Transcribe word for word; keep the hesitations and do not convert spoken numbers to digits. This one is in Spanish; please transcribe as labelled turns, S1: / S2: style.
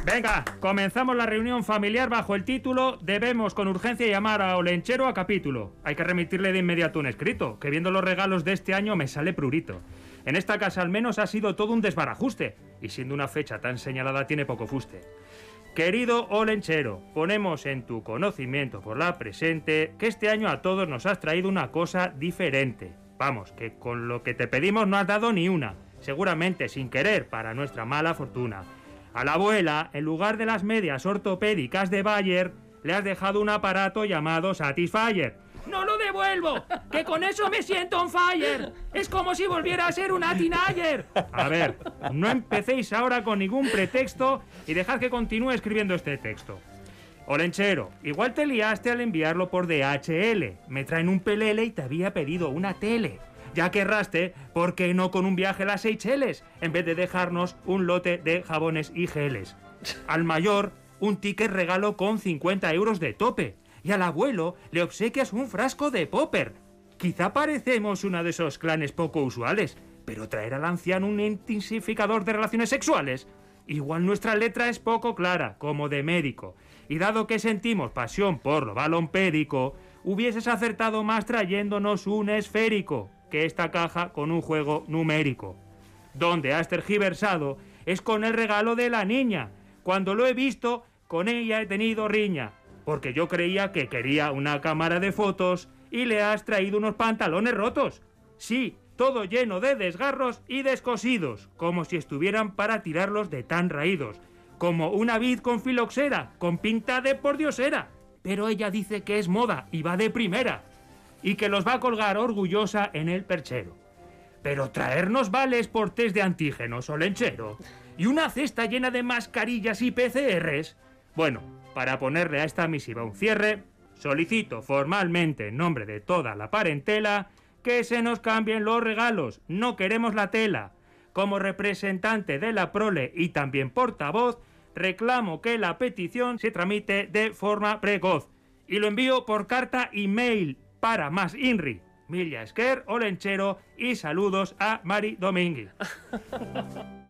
S1: Venga, comenzamos la reunión familiar bajo el título Debemos con urgencia llamar a Olenchero a capítulo. Hay que remitirle de inmediato un escrito, que viendo los regalos de este año me sale prurito. En esta casa al menos ha sido todo un desbarajuste, y siendo una fecha tan señalada tiene poco fuste. Querido Olenchero, ponemos en tu conocimiento por la presente que este año a todos nos has traído una cosa diferente. Vamos, que con lo que te pedimos no has dado ni una, seguramente sin querer para nuestra mala fortuna. A la abuela, en lugar de las medias ortopédicas de Bayer, le has dejado un aparato llamado Satisfyer. ¡No lo devuelvo! ¡Que con eso me siento on fire! ¡Es como si volviera a ser una teenager! A ver, no empecéis ahora con ningún pretexto y dejad que continúe escribiendo este texto. Olenchero, igual te liaste al enviarlo por D H L. Me traen un pelele y te había pedido una tele. Ya que erraste, ¿por qué no con un viaje a las Seychelles, en vez de dejarnos un lote de jabones y geles? Al mayor, un ticket regalo con cincuenta euros de tope. Y al abuelo le obsequias un frasco de popper. Quizá parecemos uno de esos clanes poco usuales, pero traer al anciano un intensificador de relaciones sexuales. Igual nuestra letra es poco clara, como de médico, y dado que sentimos pasión por lo balompédico, hubieses acertado más trayéndonos un esférico que esta caja con un juego numérico. Donde has tergiversado es con el regalo de la niña. Cuando lo he visto, con ella he tenido riña. Porque yo creía que quería una cámara de fotos y le has traído unos pantalones rotos. Sí, todo lleno de desgarros y descosidos, como si estuvieran para tirarlos de tan raídos, como una vid con filoxera, con pinta de pordiosera. Pero ella dice que es moda y va de primera, y que los va a colgar orgullosa en el perchero. Pero traernos vales por test de antígenos, Olenchero, y una cesta llena de mascarillas y P C Rs. Bueno, para ponerle a esta misiva un cierre, solicito formalmente en nombre de toda la parentela que se nos cambien los regalos, no queremos la tela. Como representante de la prole y también portavoz, reclamo que la petición se tramite de forma precoz. Y lo envío por carta y mail para más Inri. Milla Esquer, Olenchero y saludos a Mari Domínguez.